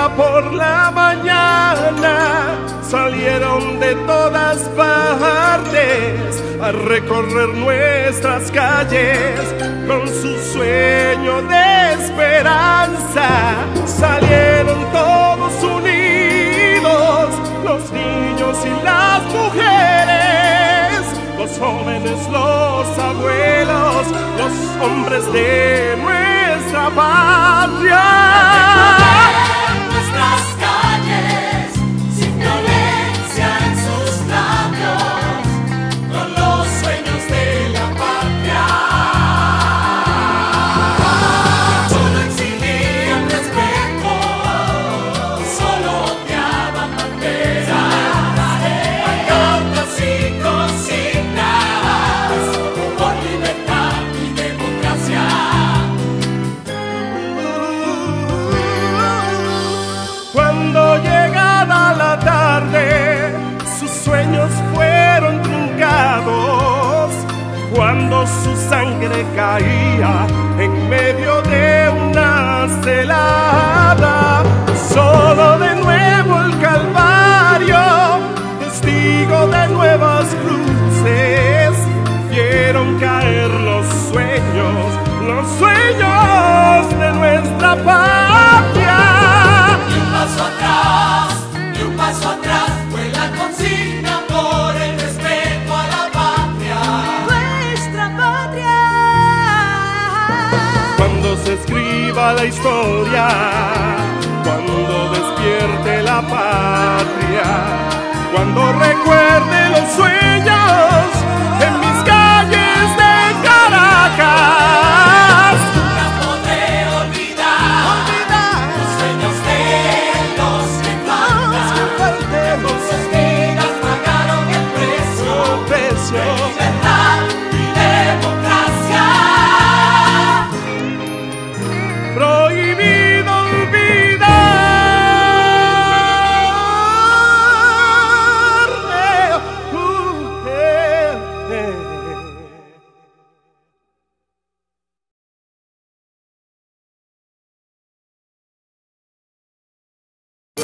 por la mañana salieron de todas partes a recorrer nuestras calles con su sueño de esperanza. Salieron todos unidos, los niños y las mujeres, los jóvenes, los abuelos, los hombres de nuestra patria. Nuestras calles, sin violencia en sus labios, con los sueños de la patria. Solo exigían respeto, solo odiaban banderas, pancartas y consignas por libertad y democracia. Cuando llegada la tarde, sus sueños fueron truncados, cuando su sangre caía en medio de una celada. Solo de nuevo el Calvario, testigo de nuevas cruces, vieron caer los sueños de nuestra patria. Y un paso atrás fue la consigna por el respeto a la patria. Nuestra patria. Cuando se escriba la historia, cuando despierte la patria, cuando recuerde